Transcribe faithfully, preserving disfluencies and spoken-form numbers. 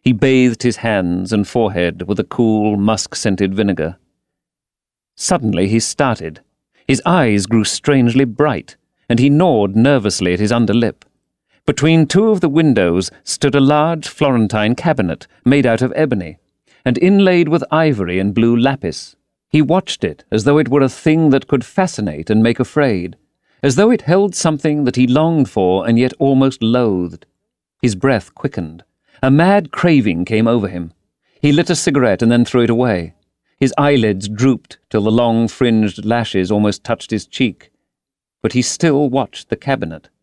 He bathed his hands and forehead with a cool, musk-scented vinegar. Suddenly he started. His eyes grew strangely bright, and he gnawed nervously at his underlip. Between two of the windows stood a large Florentine cabinet made out of ebony, and inlaid with ivory and blue lapis. He watched it as though it were a thing that could fascinate and make afraid, as though it held something that he longed for and yet almost loathed. His breath quickened. A mad craving came over him. He lit a cigarette and then threw it away. His eyelids drooped till the long fringed lashes almost touched his cheek. But he still watched the cabinet.